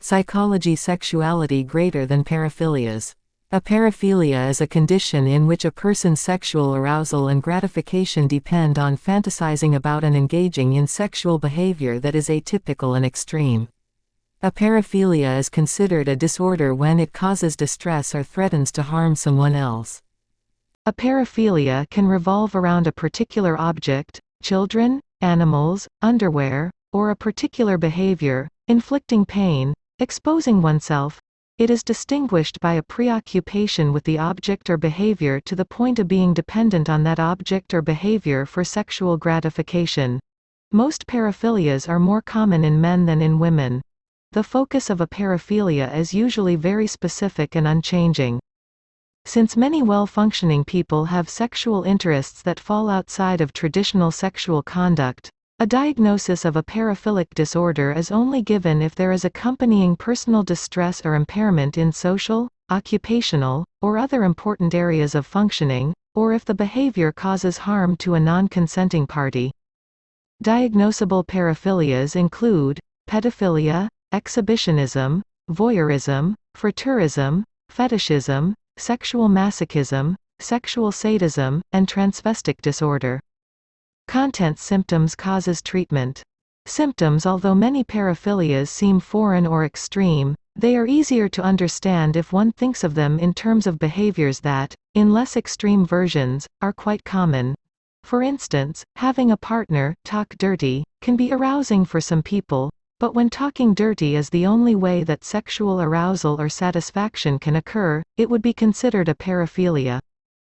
Psychology. Sexuality greater than paraphilias. A paraphilia is a condition in which a person's sexual arousal and gratification depend on fantasizing about and engaging in sexual behavior that is atypical and extreme. A paraphilia is considered a disorder when it causes distress or threatens to harm someone else. A paraphilia can revolve around a particular object, children, animals, underwear, or a particular behavior, inflicting pain, exposing oneself. It is distinguished by a preoccupation with the object or behavior to the point of being dependent on that object or behavior for sexual gratification. Most paraphilias are more common in men than in women. The focus of a paraphilia is usually very specific and unchanging. Since many well-functioning people have sexual interests that fall outside of traditional sexual conduct, a diagnosis of a paraphilic disorder is only given if there is accompanying personal distress or impairment in social, occupational, or other important areas of functioning, or if the behavior causes harm to a non-consenting party. Diagnosable paraphilias include pedophilia, exhibitionism, voyeurism, frotteurism, fetishism, sexual masochism, sexual sadism, and transvestic disorder. Contents. Symptoms. Causes. Treatment. Symptoms. Although many paraphilias seem foreign or extreme, they are easier to understand if one thinks of them in terms of behaviors that, in less extreme versions, are quite common. For instance, having a partner talk dirty can be arousing for some people, but when talking dirty is the only way that sexual arousal or satisfaction can occur, it would be considered a paraphilia.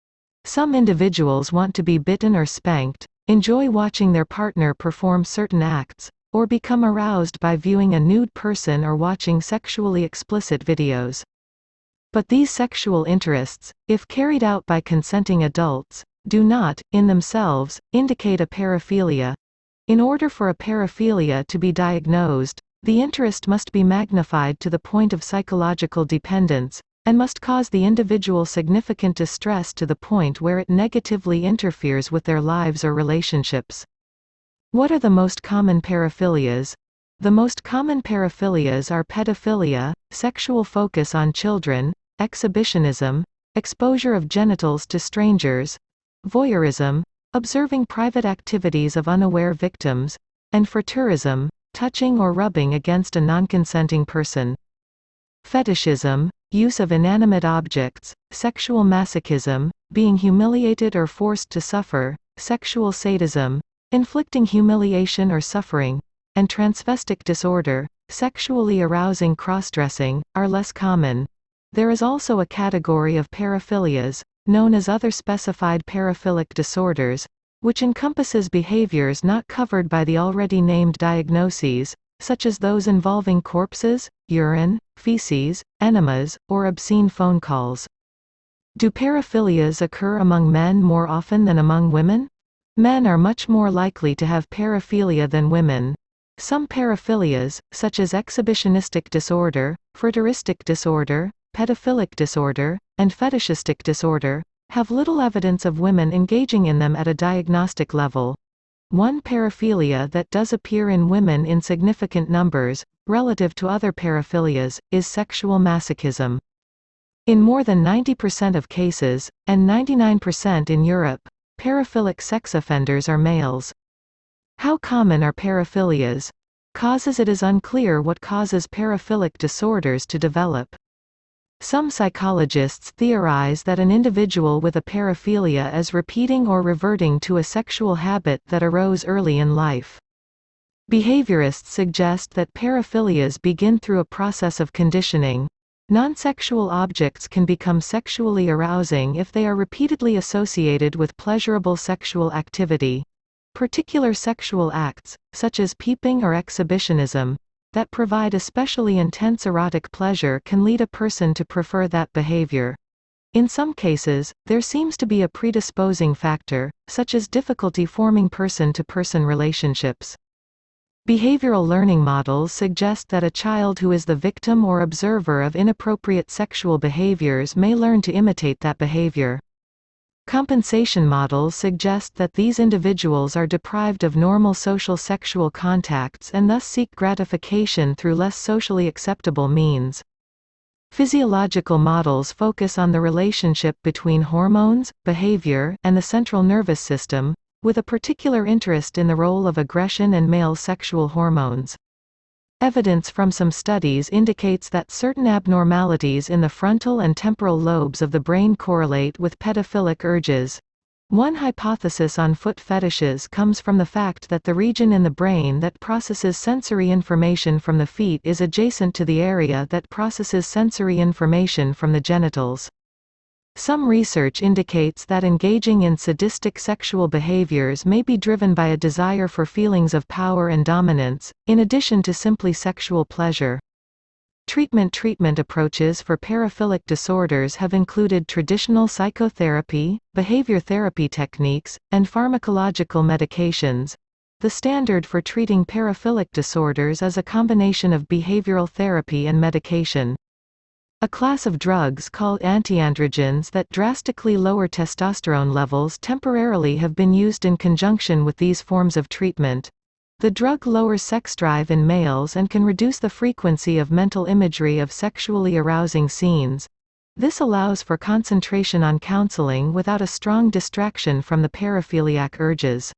Some individuals want to be bitten or spanked, enjoy watching their partner perform certain acts, or become aroused by viewing a nude person or watching sexually explicit videos. But these sexual interests, if carried out by consenting adults, do not, in themselves, indicate a paraphilia. In order for a paraphilia to be diagnosed, the interest must be magnified to the point of psychological dependence, and must cause the individual significant distress to the point where it negatively interferes with their lives or relationships. What are the most common paraphilias? The most common paraphilias are pedophilia, sexual focus on children, exhibitionism, exposure of genitals to strangers, voyeurism, observing private activities of unaware victims, and frotteurism, touching or rubbing against a non-consenting person. Fetishism, use of inanimate objects, sexual masochism, being humiliated or forced to suffer, sexual sadism, inflicting humiliation or suffering, and transvestic disorder, sexually arousing cross-dressing, are less common. There is also a category of paraphilias, known as other specified paraphilic disorders, which encompasses behaviors not covered by the already named diagnoses, such as those involving corpses, urine, feces, enemas, or obscene phone calls. Do paraphilias occur among men more often than among women? Men are much more likely to have paraphilia than women. Some paraphilias, such as exhibitionistic disorder, frotteuristic disorder, pedophilic disorder, and fetishistic disorder, have little evidence of women engaging in them at a diagnostic level. One paraphilia that does appear in women in significant numbers, relative to other paraphilias, is sexual masochism. In more than 90% of cases, and 99% in Europe, paraphilic sex offenders are males. How common are paraphilias? Causes. It is unclear what causes paraphilic disorders to develop. Some psychologists theorize that an individual with a paraphilia is repeating or reverting to a sexual habit that arose early in life. Behaviorists suggest that paraphilias begin through a process of conditioning. Non-sexual objects can become sexually arousing if they are repeatedly associated with pleasurable sexual activity. Particular sexual acts, such as peeping or exhibitionism, that provide especially intense erotic pleasure can lead a person to prefer that behavior. In some cases, there seems to be a predisposing factor, such as difficulty forming person-to-person relationships. Behavioral learning models suggest that a child who is the victim or observer of inappropriate sexual behaviors may learn to imitate that behavior. Compensation models suggest that these individuals are deprived of normal social sexual contacts and thus seek gratification through less socially acceptable means. Physiological models focus on the relationship between hormones, behavior, and the central nervous system, with a particular interest in the role of aggression and male sexual hormones. Evidence from some studies indicates that certain abnormalities in the frontal and temporal lobes of the brain correlate with pedophilic urges. One hypothesis on foot fetishes comes from the fact that the region in the brain that processes sensory information from the feet is adjacent to the area that processes sensory information from the genitals. Some research indicates that engaging in sadistic sexual behaviors may be driven by a desire for feelings of power and dominance, in addition to simply sexual pleasure. Treatment approaches for paraphilic disorders have included traditional psychotherapy, behavior therapy techniques, and pharmacological medications. The standard for treating paraphilic disorders is a combination of behavioral therapy and medication. A class of drugs called antiandrogens that drastically lower testosterone levels temporarily have been used in conjunction with these forms of treatment. The drug lowers sex drive in males and can reduce the frequency of mental imagery of sexually arousing scenes. This allows for concentration on counseling without a strong distraction from the paraphiliac urges.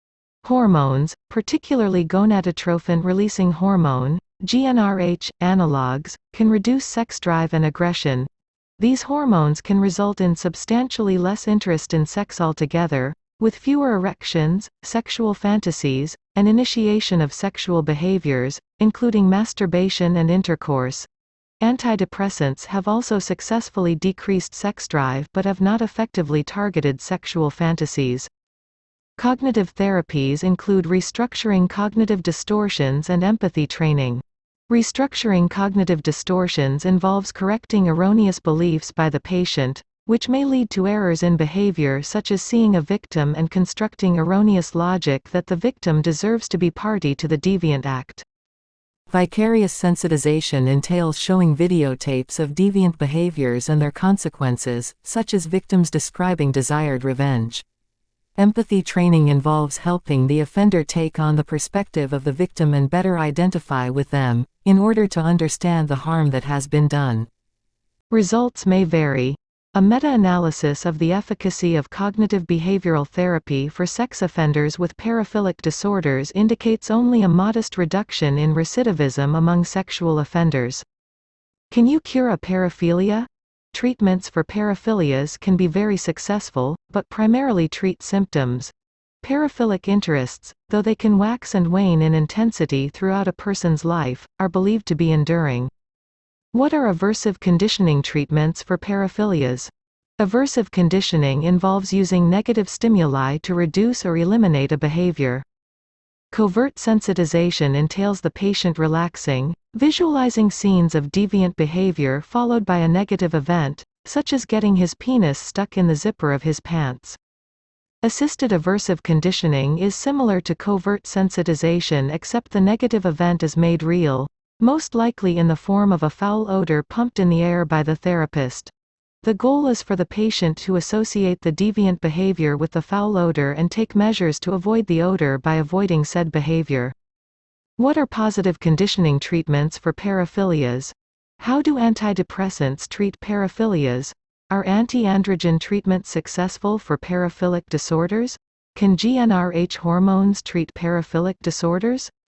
Hormones, particularly gonadotrophin-releasing hormone, GnRH, analogues, can reduce sex drive and aggression. These hormones can result in substantially less interest in sex altogether, with fewer erections, sexual fantasies, and initiation of sexual behaviors, including masturbation and intercourse. Antidepressants have also successfully decreased sex drive but have not effectively targeted sexual fantasies. Cognitive therapies include restructuring cognitive distortions and empathy training. Restructuring cognitive distortions involves correcting erroneous beliefs by the patient, which may lead to errors in behavior such as seeing a victim and constructing erroneous logic that the victim deserves to be party to the deviant act. Vicarious sensitization entails showing videotapes of deviant behaviors and their consequences, such as victims describing desired revenge. Empathy training involves helping the offender take on the perspective of the victim and better identify with them, in order to understand the harm that has been done. Results may vary. A meta-analysis of the efficacy of cognitive behavioral therapy for sex offenders with paraphilic disorders indicates only a modest reduction in recidivism among sexual offenders. Can you cure a paraphilia? Treatments for paraphilias can be very successful, but primarily treat symptoms. Paraphilic interests, though they can wax and wane in intensity throughout a person's life, are believed to be enduring. What are aversive conditioning treatments for paraphilias? Aversive conditioning involves using negative stimuli to reduce or eliminate a behavior. Covert sensitization entails the patient relaxing, visualizing scenes of deviant behavior followed by a negative event, such as getting his penis stuck in the zipper of his pants. Assisted aversive conditioning is similar to covert sensitization except the negative event is made real, most likely in the form of a foul odor pumped in the air by the therapist. The goal is for the patient to associate the deviant behavior with the foul odor and take measures to avoid the odor by avoiding said behavior. What are positive conditioning treatments for paraphilias? How do antidepressants treat paraphilias? Are anti-androgen treatments successful for paraphilic disorders? Can GnRH hormones treat paraphilic disorders?